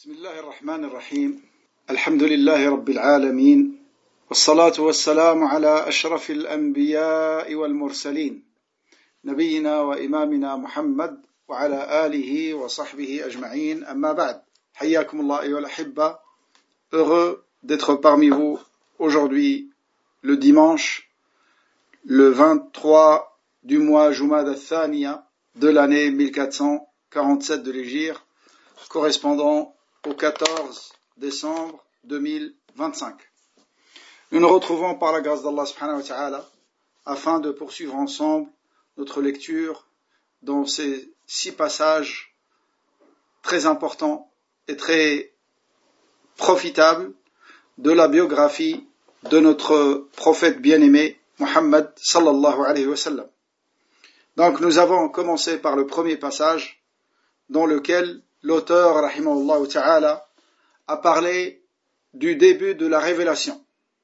بسم الله الرحمن الرحيم الحمد لله رب العالمين والصلاة والسلام على أشرف الأنبياء والمرسلين نبينا وإمامنا محمد وعلى آله وصحبه أجمعين أما بعد حياكم الله أيها الأحبة. Heureux d'être parmi vous aujourd'hui le dimanche le 23 du mois Jumada al-Thaniya de l'année 1447 de l'Hégire, correspondant au 14 décembre 2025. Nous nous retrouvons par la grâce d'Allah subhanahu wa ta'ala afin de poursuivre ensemble notre lecture dans ces 6 passages très importants et très profitables de la biographie de notre prophète bien-aimé Muhammad sallallahu alayhi wa sallam. Donc nous avons commencé par le premier passage dans lequel l'auteur rahimahullah ta'ala a parlé du début de la révélation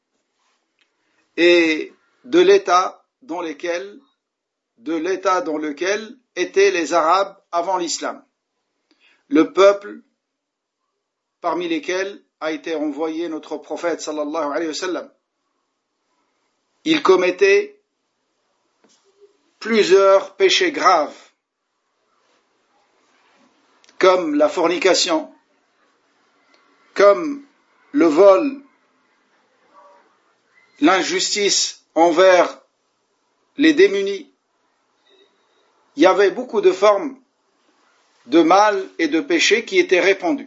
et de l'état dans lequel étaient les Arabes avant l'islam, le peuple parmi lesquels a été envoyé notre prophète sallallahu alayhi wa sallam. Il commettait plusieurs péchés graves comme la fornication, comme le vol, l'injustice envers les démunis. Il y avait beaucoup de formes de mal et de péché qui étaient répandues.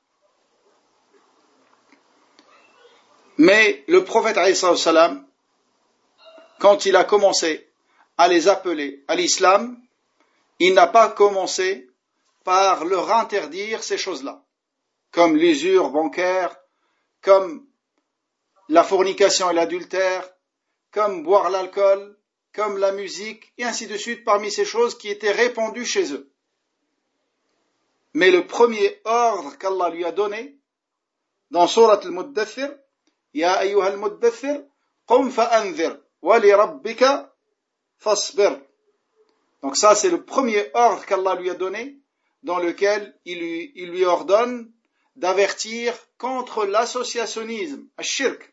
Mais le prophète alayhi salam, quand il a commencé à les appeler à l'islam, il n'a pas commencé par leur interdire ces choses-là, comme l'usure bancaire, comme la fornication et l'adultère, comme boire l'alcool, comme la musique, et ainsi de suite, parmi ces choses qui étaient répandues chez eux. Mais le premier ordre qu'Allah lui a donné, dans Surat al-Muddathir, Ya ayyuha al-Muddathir, qum fa'anzir, wa li rabbika fasbir. Donc ça, c'est le premier ordre qu'Allah lui a donné, dans lequel il lui ordonne d'avertir contre l'associationnisme, ash-shirk.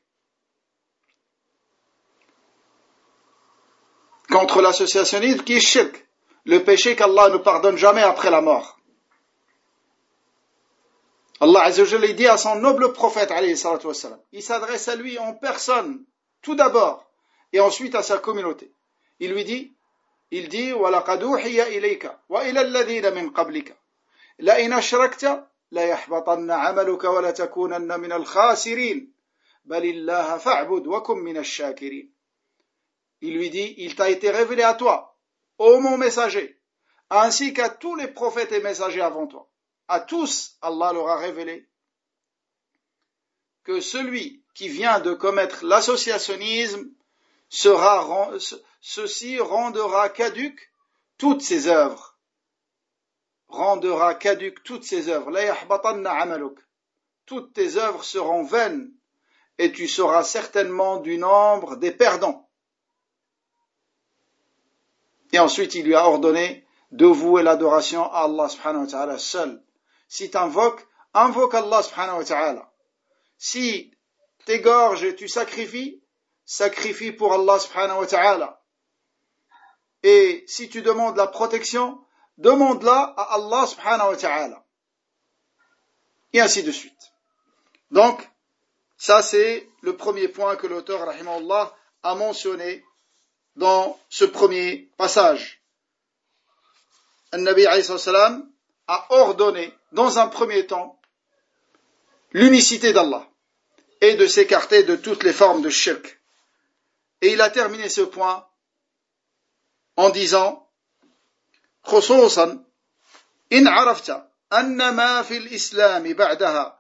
Contre l'associationnisme qui est shirk, le péché qu'Allah ne pardonne jamais après la mort. Allah Azza wa Jalla dit à son noble prophète, alayhi salatu wassalam, il s'adresse à lui en personne, tout d'abord, et ensuite à sa communauté. Il dit, وَلَقَدْ أُوحِيَ إِلَيْكَ وَإِلَى الَّذِينَ مِنْ قَبْلِكَ لَئِنْ أَشْرَكْتَ لَيَحْبَطَنَّ عَمَلُكَ وَلَتَكُونَنَّ مِنَ الْخَاسِرِينَ بَلِ اللَّهَ فَاعْبُدْ وَكُنْ مِنَ الشَّاكِرِينَ. Il lui dit, il t'a été révélé à toi, ô mon messager, ainsi qu'à tous les prophètes et messagers avant toi. À tous, Allah leur a révélé que celui qui vient de commettre l'associationnisme ceci rendra caduque toutes ses œuvres. La yahbatanna amaluk. Toutes tes œuvres seront vaines et tu seras certainement du nombre des perdants. Et ensuite, il lui a ordonné de vouer l'adoration à Allah subhanahu wa ta'ala seul. Si tu invoque Allah subhanahu wa ta'ala. Si t'égorges et tu sacrifie pour Allah subhanahu wa ta'ala. Et si tu demandes la protection, demande-la à Allah subhanahu wa ta'ala. Et ainsi de suite. Donc, ça c'est le premier point que l'auteur, rahimahullah, a mentionné dans ce premier passage. An-Nabi alayhi salam a ordonné, dans un premier temps, l'unicité d'Allah et de s'écarter de toutes les formes de shirk. Et il a terminé ce point en disant خصوصا إن عرفت أن ما في الإسلام بعدها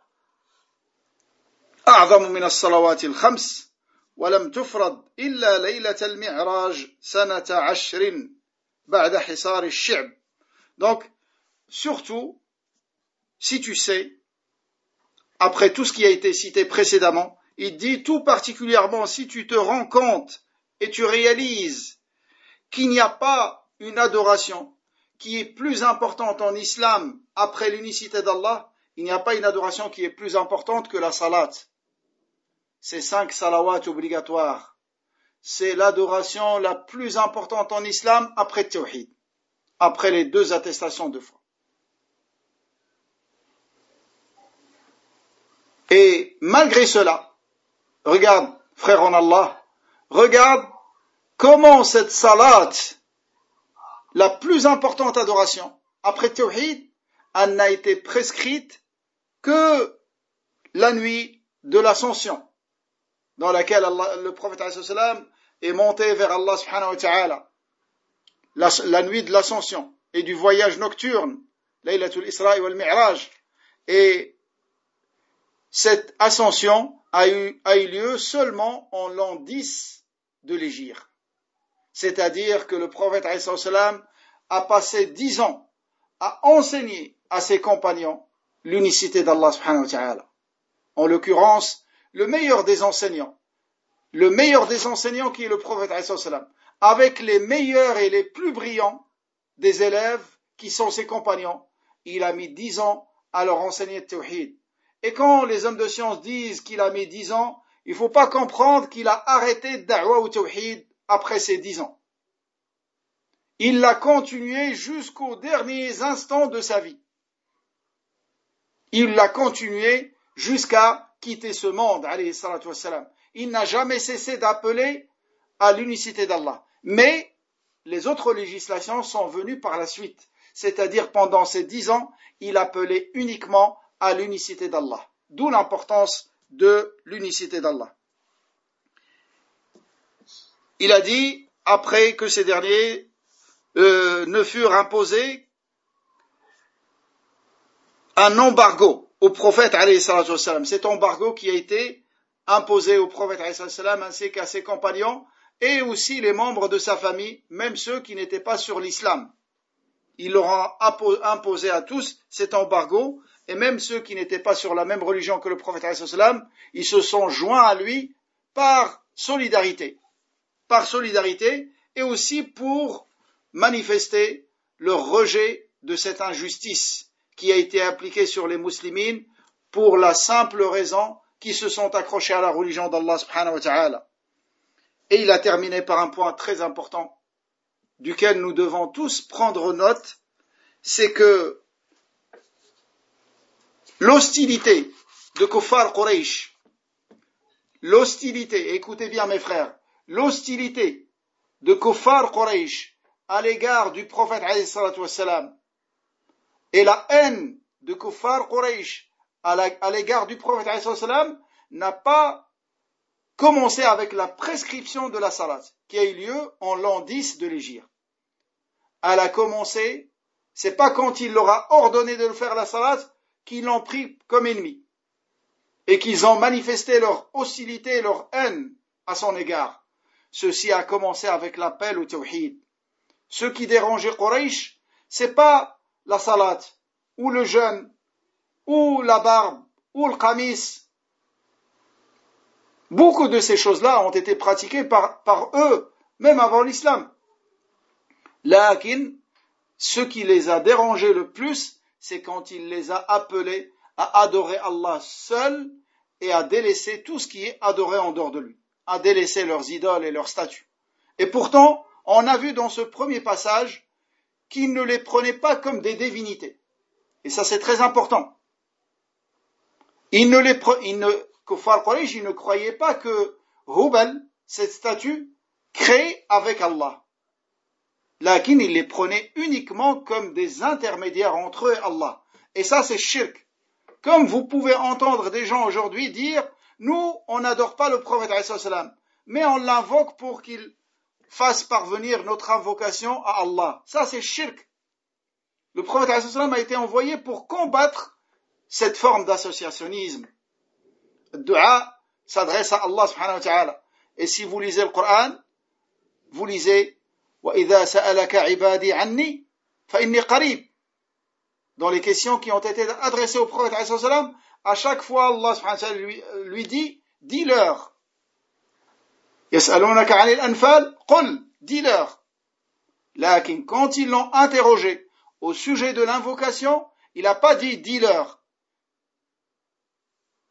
أعظم من الصلوات الخمس ولم تفرض إلا ليلة المعراج سنة 10 بعد حصار الشعب. Donc, surtout, si tu sais, après tout ce qui a été cité précédemment, il dit tout particulièrement si tu te rends compte et tu réalises qu'il n'y a pas une adoration qui est plus importante en islam après l'unicité d'Allah, il n'y a pas une adoration qui est plus importante que la salat. C'est 5 salawats obligatoires. C'est l'adoration la plus importante en islam après Tawhid, après les 2 attestations de foi. Et malgré cela, regarde, frère en Allah, regarde comment cette salat, la plus importante adoration, après Tawhid, elle n'a été prescrite que la nuit de l'ascension, dans laquelle le prophète est monté vers Allah subhanahu wa ta'ala, la nuit de l'ascension et du voyage nocturne, Laylatul Isra wal Mi'raj. Et cette ascension a eu lieu seulement en l'an 10 de l'Hégire. C'est-à-dire que le prophète a passé 10 ans à enseigner à ses compagnons l'unicité d'Allah subhanahu wa ta'ala. En l'occurrence, le meilleur des enseignants qui est le prophète avec les meilleurs et les plus brillants des élèves qui sont ses compagnons. Il a mis 10 ans à leur enseigner le tawhid. Et quand les hommes de science disent qu'il a mis 10 ans, il ne faut pas comprendre qu'il a arrêté da'wa ou tawhid après ces 10 ans. Il l'a continué jusqu'aux derniers instants de sa vie. Il l'a continué jusqu'à quitter ce monde, alayhi salatu wassalam. Il n'a jamais cessé d'appeler à l'unicité d'Allah. Mais les autres législations sont venues par la suite. C'est-à-dire pendant ces 10 ans, il appelait uniquement à l'unicité d'Allah. D'où l'importance de l'unicité d'Allah. Il a dit, après que ces derniers ne furent imposés un embargo au prophète alayhi salatu wassalam. Cet embargo qui a été imposé au prophète alayhi salatu wassalam ainsi qu'à ses compagnons et aussi les membres de sa famille, même ceux qui n'étaient pas sur l'islam. Il leur a imposé à tous cet embargo, et même ceux qui n'étaient pas sur la même religion que le prophète alayhi salatu wassalam, ils se sont joints à lui par solidarité et aussi pour manifester leur rejet de cette injustice qui a été appliquée sur les musulmans pour la simple raison qu'ils se sont accrochés à la religion d'Allah subhanahu wa ta'ala. Et il a terminé par un point très important duquel nous devons tous prendre note, c'est que l'hostilité de Kuffar Quraysh, écoutez bien mes frères, l'hostilité de Kuffar Quraysh à l'égard du prophète alayhi salatu wassalam et la haine de Kuffar Quraysh à l'égard du prophète alayhi salatu wassalam n'a pas commencé avec la prescription de la salat qui a eu lieu en l'an 10 de l'Hégire. Elle a commencé, c'est pas quand il leur a ordonné de faire la salat qu'ils l'ont pris comme ennemi et qu'ils ont manifesté leur hostilité et leur haine à son égard. Ceci a commencé avec l'appel au tawhid. Ce qui dérangeait Quraysh, c'est pas la salat, ou le jeûne, ou la barbe, ou le qamis. Beaucoup de ces choses-là ont été pratiquées par eux, même avant l'islam. Lakin, ce qui les a dérangés le plus, c'est quand il les a appelés à adorer Allah seul et à délaisser tout ce qui est adoré en dehors de lui, à délaisser leurs idoles et leurs statues. Et pourtant, on a vu dans ce premier passage qu'ils ne les prenaient pas comme des divinités. Et ça, c'est très important. Kuffar Quraysh, ils ne croyaient pas que Hubal, cette statue, créée avec Allah. Lakin, ils les prenaient uniquement comme des intermédiaires entre eux et Allah. Et ça, c'est shirk. Comme vous pouvez entendre des gens aujourd'hui dire, nous, on n'adore pas le prophète alayhi salam, mais on l'invoque pour qu'il fasse parvenir notre invocation à Allah. Ça, c'est shirk. Le prophète alayhi salam a été envoyé pour combattre cette forme d'associationnisme. Le dua s'adresse à Allah subhanahu wa ta'ala. Et si vous lisez le Coran, vous lisez وَإِذَا سَأَلَكَ عِبَادِي عَنِّي فَإِنِّي قَرِيبٌ. Dans les questions qui ont été adressées au prophète alayhi salam, à chaque fois Allah subhanahu wa ta'ala lui dit, dis-leur. يَسْأَلُونَكَ عَنِ الْأَنْفَالِ قُلْ, dis-leur. Lakin, quand ils l'ont interrogé au sujet de l'invocation, il n'a pas dit dis-leur,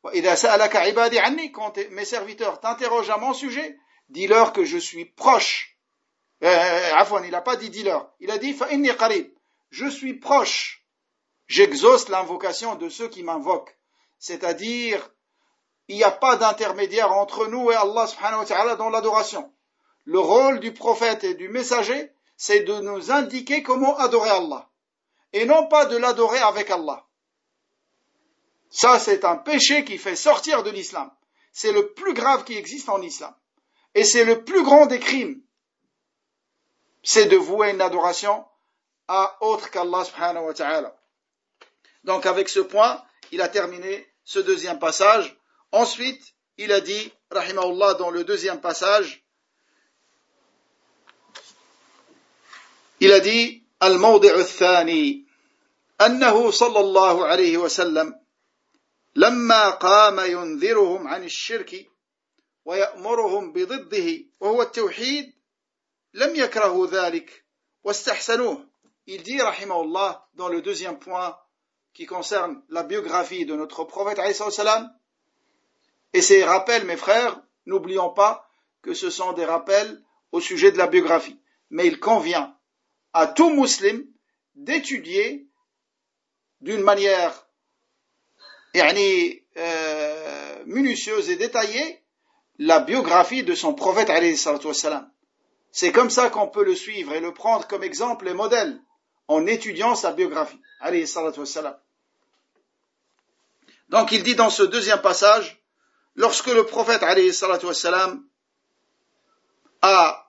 وإذا سألك عبادي عني, quand mes serviteurs t'interrogent à mon sujet, dis-leur que je suis proche. Afwan, il n'a pas dit dis-leur, il a dit فإني قريب, je suis proche. J'exauce l'invocation de ceux qui m'invoquent. C'est-à-dire, il n'y a pas d'intermédiaire entre nous et Allah subhanahu wa ta'ala dans l'adoration. Le rôle du prophète et du messager, c'est de nous indiquer comment adorer Allah. Et non pas de l'adorer avec Allah. Ça, c'est un péché qui fait sortir de l'islam. C'est le plus grave qui existe en islam. Et c'est le plus grand des crimes. C'est de vouer une adoration à autre qu'Allah subhanahu wa ta'ala. Donc avec ce point, il a terminé ce deuxième passage. Ensuite, il a dit, rahimahullah, dans le deuxième passage, il a dit, الموضع الثاني أنه صلى الله عليه وسلم لما قام ينذرهم عن الشرك ويأمرهم بضده وهو التوحيد لم يكرهوا ذلك واستحسنوه. Il dit, rahimahullah, dans le deuxième point qui concerne la biographie de notre prophète alayhi salam, et ces rappels, mes frères, n'oublions pas que ce sont des rappels au sujet de la biographie. Mais il convient à tout musulman d'étudier d'une manière minutieuse et détaillée la biographie de son prophète alayhi salam. C'est comme ça qu'on peut le suivre et le prendre comme exemple et modèle en étudiant sa biographie alayhi salam. Donc il dit dans ce deuxième passage, lorsque le prophète alayhi salam a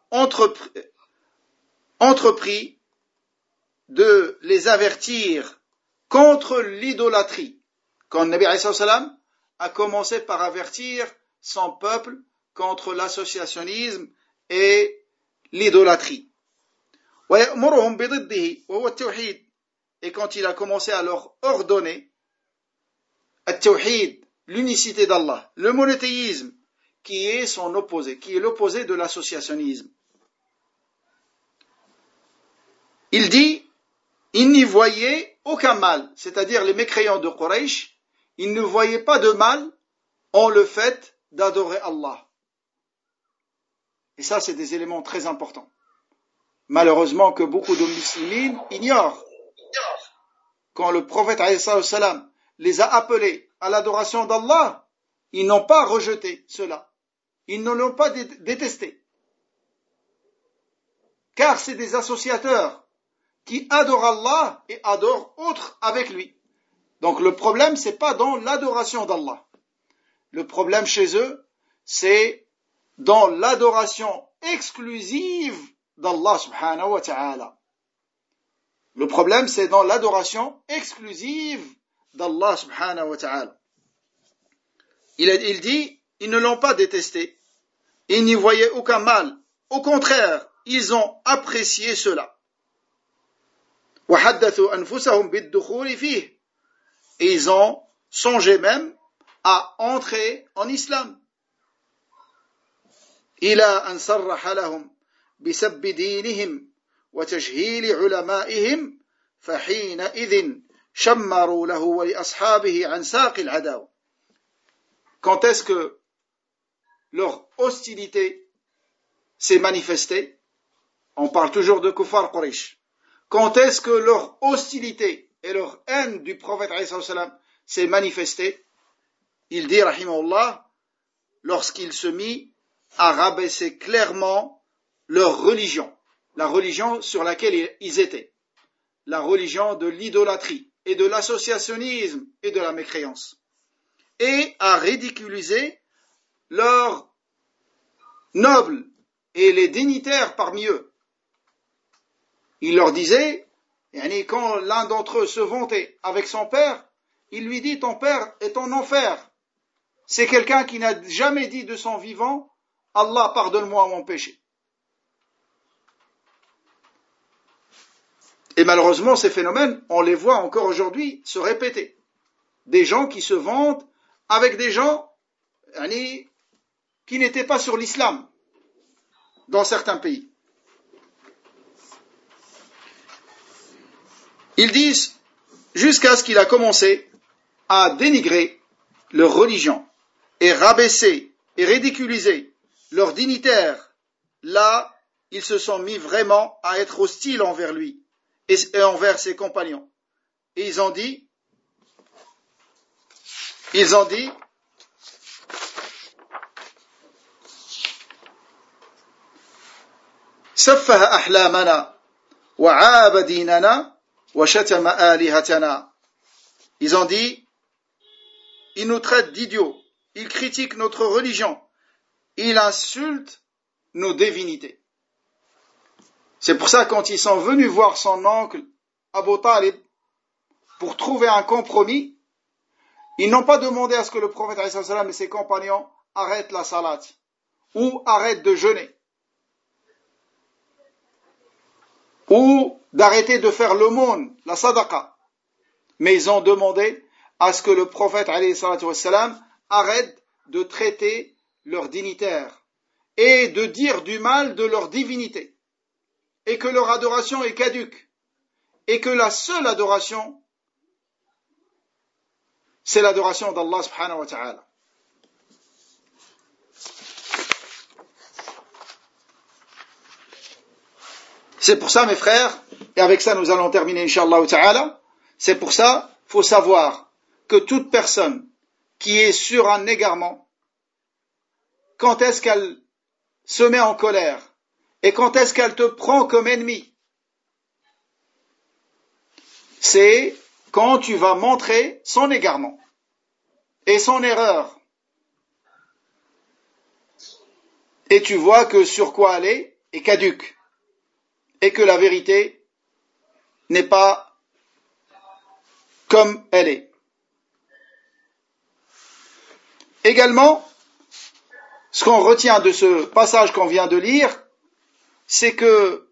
entrepris de les avertir contre l'idolâtrie, quand Nabi alayhi salam a commencé par avertir son peuple contre l'associationnisme et l'idolâtrie. Et quand il a commencé à leur ordonner at-tawhid, l'unicité d'Allah, le monothéisme, qui est son opposé, qui est l'opposé de l'associationnisme. Il dit, il n'y voyait aucun mal, c'est-à-dire les mécréants de Quraysh, ils ne voyaient pas de mal en le fait d'adorer Allah. Et ça, c'est des éléments très importants. Malheureusement que beaucoup de musulmans ignorent. Quand le prophète alayhi salam les a appelés à l'adoration d'Allah, ils n'ont pas rejeté cela. Ils ne l'ont pas détesté. Car c'est des associateurs qui adorent Allah et adorent autres avec lui. Donc le problème, c'est pas dans l'adoration d'Allah. Le problème chez eux, c'est dans l'adoration exclusive d'Allah subhanahu wa ta'ala. Le problème, c'est dans l'adoration exclusive d'Allah subhanahu wa ta'ala. Il dit, ils ne l'ont pas détesté, ils n'y voyaient aucun mal. Au contraire, ils ont apprécié cela. وَحَدَّثُوا أَنفُسَهُمْ بِالدُّخُولِ فِيهِ. Et ils ont songé même à entrer en islam. إِلَى أَنْ صَرَّحَ لَهُمْ بِسَبِّ دِينِهِمْ وَتَجْهِيلِ عُلَمَائِهِمْ فَحِينَئِذٍ شَمَّرُوا لَهُ وَلِأَصْحَابِهِ عَنْ سَاقِ الْعَدَاوَةِ. Quand est-ce que leur hostilité s'est manifestée? On parle toujours de Kuffar Quraysh. Quand est-ce que leur hostilité et leur haine du prophète alayhi salam s'est manifestée? Il dit, rahimahullah, lorsqu'il se mit à rabaisser clairement leur religion, la religion sur laquelle ils étaient, la religion de l'idolâtrie et de l'associationnisme et de la mécréance, et à ridiculiser leurs nobles et les dignitaires parmi eux. Il leur disait, quand l'un d'entre eux se vantait avec son père, il lui dit, ton père est en enfer. C'est quelqu'un qui n'a jamais dit de son vivant, Allah pardonne-moi mon péché. Et malheureusement, ces phénomènes, on les voit encore aujourd'hui se répéter. Des gens qui se vantent avec des gens qui n'étaient pas sur l'islam dans certains pays. Ils disent, jusqu'à ce qu'il a commencé à dénigrer leur religion et rabaisser et ridiculiser leurs dignitaires, là, ils se sont mis vraiment à être hostiles envers lui et envers ses compagnons. Et ils ont dit, سفه أحلامنا وعاب ديننا وشتم آلهتنا. Ils ont dit, ils nous traitent d'idiots, ils critiquent notre religion, ils insultent nos divinités. C'est pour ça quand ils sont venus voir son oncle Abu Talib pour trouver un compromis, ils n'ont pas demandé à ce que le prophète et ses compagnons arrêtent la salat ou arrêtent de jeûner ou d'arrêter de faire l'aumône, la sadaqa. Mais ils ont demandé à ce que le prophète arrête de traiter leurs dignitaires et de dire du mal de leur divinité et que leur adoration est caduque et que la seule adoration c'est l'adoration d'Allah subhanahu wa ta'ala. C'est pour ça mes frères, et avec ça nous allons terminer inshallah ta'ala, c'est pour ça qu'il faut savoir que toute personne qui est sur un égarement, quand est-ce qu'elle se met en colère et quand est-ce qu'elle te prend comme ennemi, c'est quand tu vas montrer son égarement et son erreur. Et tu vois que sur quoi elle est caduque et que la vérité n'est pas comme elle est. Également, ce qu'on retient de ce passage qu'on vient de lire, c'est que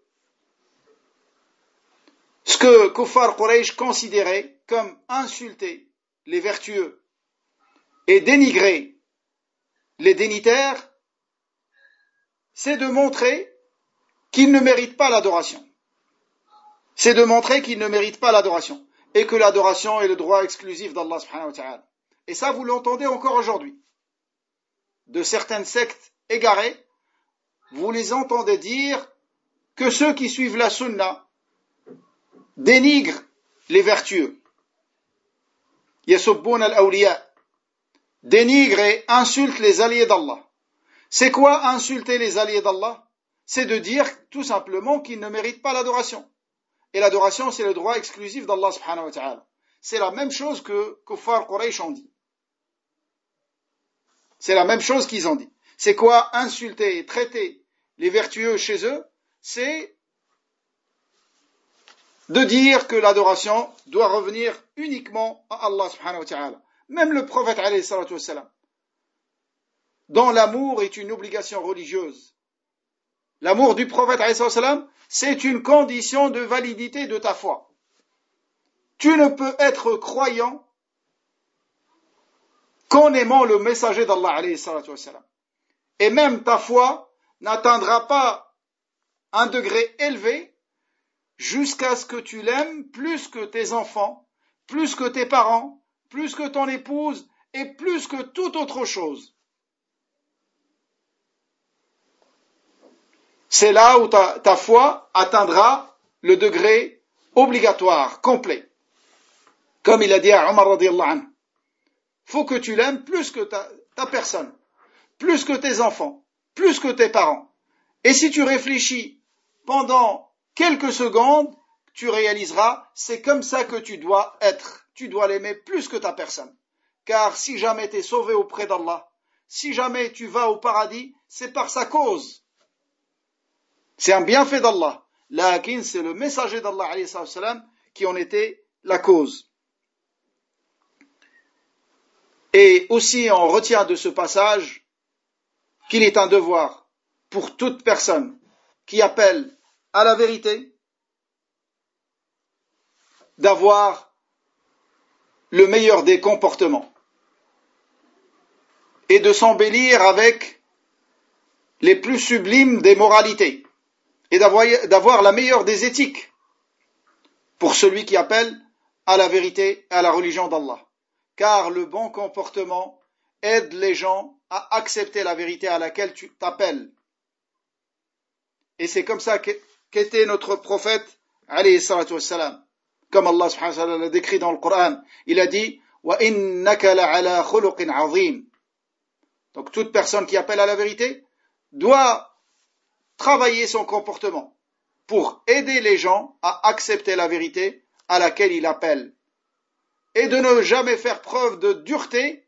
ce que Kuffar Quraysh considérait comme insulter les vertueux et dénigrer les dignitaires, c'est de montrer qu'ils ne méritent pas l'adoration. C'est de montrer qu'ils ne méritent pas l'adoration et que l'adoration est le droit exclusif d'Allah subhanahu wa ta'ala. Et ça, vous l'entendez encore aujourd'hui. De certaines sectes égarées, vous les entendez dire que ceux qui suivent la sunna dénigrent les vertueux. Yasubbun al-awliya, dénigrent et insultent les alliés d'Allah. C'est quoi insulter les alliés d'Allah? C'est de dire tout simplement qu'ils ne méritent pas l'adoration. Et l'adoration, c'est le droit exclusif d'Allah subhanahu wa ta'ala. C'est la même chose que Kuffar Quraysh ont dit. C'est la même chose qu'ils ont dit. C'est quoi insulter et traiter les vertueux chez eux? C'est de dire que l'adoration doit revenir uniquement à Allah subhanahu wa ta'ala. Même le prophète alayhi salatu wassalam, dont l'amour est une obligation religieuse. L'amour du prophète alayhi salatu wassalam, c'est une condition de validité de ta foi. Tu ne peux être croyant qu'en aimant le messager d'Allah alayhi salatu wassalam. Et même ta foi n'atteindra pas un degré élevé jusqu'à ce que tu l'aimes plus que tes enfants, plus que tes parents, plus que ton épouse et plus que toute autre chose. C'est là où ta foi atteindra le degré obligatoire, complet. Comme il a dit à Omar radiyallahu anhu. Faut que tu l'aimes plus que ta personne, plus que tes enfants, plus que tes parents. Et si tu réfléchis pendant quelques secondes, tu réaliseras, c'est comme ça que tu dois être. Tu dois l'aimer plus que ta personne. Car si jamais tu es sauvé auprès d'Allah, si jamais tu vas au paradis, c'est par sa cause. C'est un bienfait d'Allah. Lakin, c'est le messager d'Allah alayhi salam qui en était la cause. Et aussi, on retient de ce passage qu'il est un devoir pour toute personne qui appelle à la vérité d'avoir le meilleur des comportements et de s'embellir avec les plus sublimes des moralités et d'avoir la meilleure des éthiques pour celui qui appelle à la vérité et à la religion d'Allah. car le bon comportement aide les gens à accepter la vérité à laquelle tu t'appelles. Et c'est comme ça qu'était notre prophète, alayhi salatu wassalam. Comme Allah subhanahu wa ta'ala l'a décrit dans le Coran, il a dit وَإِنَّكَ لَعَلَى خُلُقٍ عَظِيمٍ. Donc toute personne qui appelle à la vérité doit travailler son comportement pour aider les gens à accepter la vérité à laquelle il appelle et de ne jamais faire preuve de dureté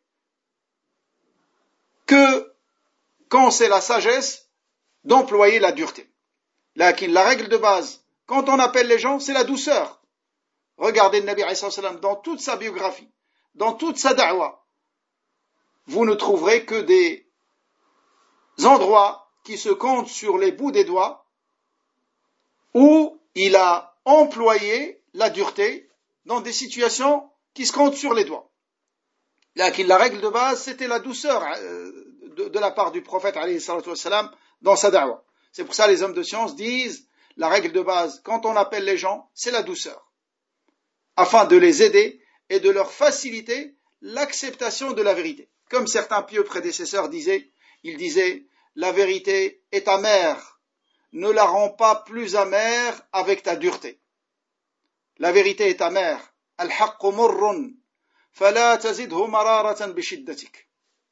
que quand c'est la sagesse d'employer la dureté. Lakin, la règle de base, quand on appelle les gens, c'est la douceur. Regardez le Nabi alayhi salam dans toute sa biographie, dans toute sa da'wa. Vous ne trouverez que des endroits qui se comptent sur les bouts des doigts où il a employé la dureté dans des situations qui se comptent sur les doigts. Lakin, la règle de base, c'était la douceur de la part du prophète alayhi salatu wassalam dans sa da'wa. C'est pour ça que les hommes de science disent, la règle de base, quand on appelle les gens, c'est la douceur, afin de les aider et de leur faciliter l'acceptation de la vérité. Comme certains pieux prédécesseurs disaient, ils disaient, la vérité est amère, ne la rends pas plus amère avec ta dureté. La vérité est amère. Al-haqqu murrun, fala tazidhu mararatan bishiddatik.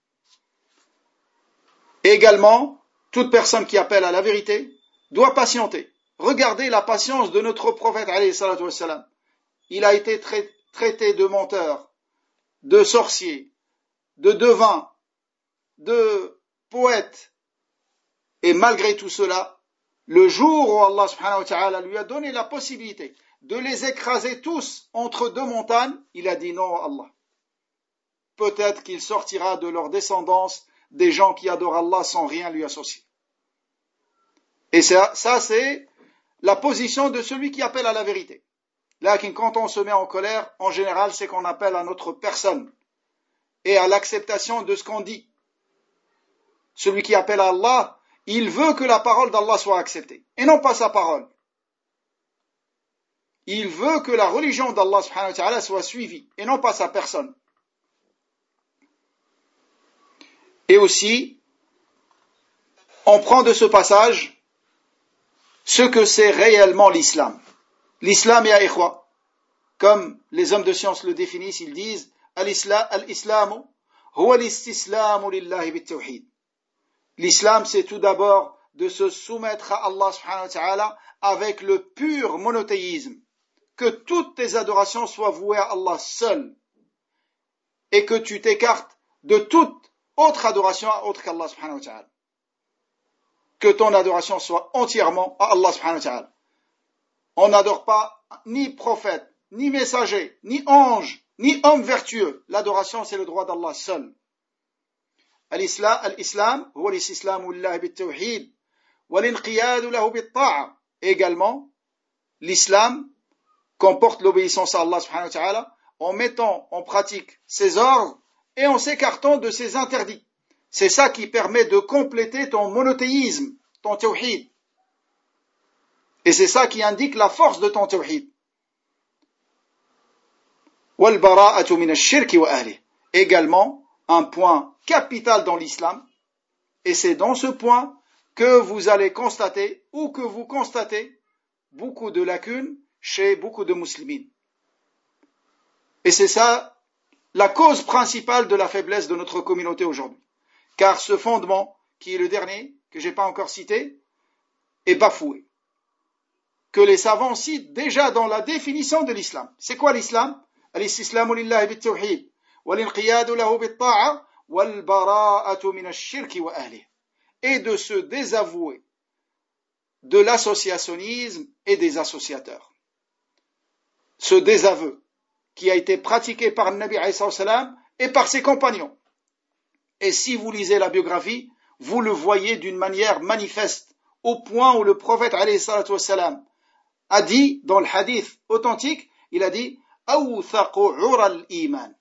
Également, toute personne qui appelle à la vérité doit patienter. Regardez la patience de notre prophète alayhi salatu wassalam. Il a été traité de menteur, de sorcier, de devin, de poète. Et malgré tout cela, le jour où Allah subhanahu wa ta'ala lui a donné la possibilité de les écraser tous entre deux montagnes, il a dit non à Allah. Peut-être qu'il sortira de leur descendance des gens qui adorent Allah sans rien lui associer. Et ça c'est la position de celui qui appelle à la vérité. Là, quand on se met en colère, en général, c'est qu'on appelle à notre personne et à l'acceptation de ce qu'on dit. Celui qui appelle à Allah, il veut que la parole d'Allah soit acceptée, et non pas sa parole. Il veut que la religion d'Allah subhanahu wa ta'ala soit suivie, et non pas sa personne. Et aussi, on prend de ce passage ce que c'est réellement l'islam. L'islam, ya ikhwa, comme les hommes de science le définissent, ils disent al-islamu huwa al-istislamu lillahi bit-tawhid. L'islam, c'est tout d'abord de se soumettre à Allah subhanahu wa ta'ala avec le pur monothéisme, que toutes tes adorations soient vouées à Allah seul, et que tu t'écartes de toute autre adoration autre qu'Allah subhanahu wa ta'ala. Que ton adoration soit entièrement à Allah subhanahu wa ta'ala. On n'adore pas ni prophète, ni messager, ni ange, ni homme vertueux. L'adoration, c'est le droit d'Allah seul. Al-Islam, huwa al-istislamu lillahi bit-tawhid, wa l'inqiyadu lahu bit-ta'a. Également, l'islam comporte l'obéissance à Allah subhanahu wa ta'ala en mettant en pratique ses ordres et en s'écartant de ses interdits. C'est ça qui permet de compléter ton monothéisme, ton tawhid. Et c'est ça qui indique la force de ton tawhid. Wal bara'atu min ash-shirki wa ahlihi. Également, un point capital dans l'islam, et c'est dans ce point que vous allez constater, ou que vous constatez, beaucoup de lacunes chez beaucoup de musulmans. Et c'est ça la cause principale de la faiblesse de notre communauté aujourd'hui. Car ce fondement, qui est le dernier, que je n'ai pas encore cité, est bafoué. Que les savants citent déjà dans la définition de l'islam. C'est quoi l'islam? Al-istislamu lillahi bit-tawhid, wal-inqiyadu lahu bit-ta'a, wal-bara'atu min ash-shirki wa ahlihi. Et de se désavouer de l'associationnisme et des associateurs. Ce désaveu qui a été pratiqué par le Nabi alayhi salam et par ses compagnons. Et si vous lisez la biographie, vous le voyez d'une manière manifeste, au point où le prophète alayhi salam a dit, dans le hadith authentique, il a dit awthaqu 'ura al-iman.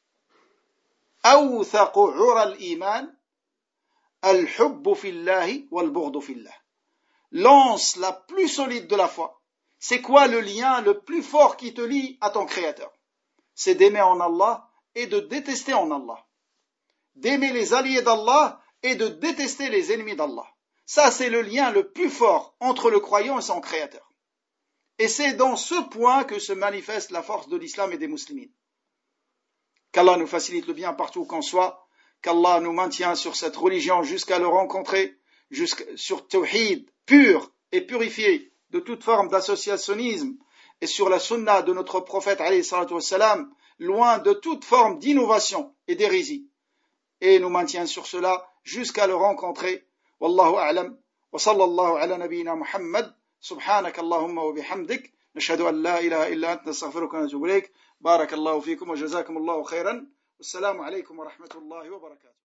Awthaqu 'ura al-iman al-hubbu fillahi wal-bughdu fillah. L'anse la plus solide de la foi. C'est quoi le lien le plus fort qui te lie à ton Créateur? C'est d'aimer en Allah et de détester en Allah. D'aimer les alliés d'Allah et de détester les ennemis d'Allah. Ça, c'est le lien le plus fort entre le croyant et son créateur. Et c'est dans ce point que se manifeste la force de l'islam et des musulmans. Qu'Allah nous facilite le bien partout où qu'on soit, qu'Allah nous maintient sur cette religion jusqu'à le rencontrer, sur Tawhid pur et purifié de toute forme d'associationnisme, et sur la sunna de notre prophète, alayhi salatu wassalam, loin de toute forme d'innovation et d'hérésie. Et nous maintient sur cela jusqu'à le rencontrer. Wallahu a'lam. Wa sallallahu ala nabiyyina Muhammad. Subhanak Allahumma wa bihamdik. Nashhadu an la ilaha illa anta nastaghfiruka wa natubu ilayk. Barakallahu fikum wa jazakumullahu khairan. Wassalamu alaykum wa rahmatullahi wa barakatuh.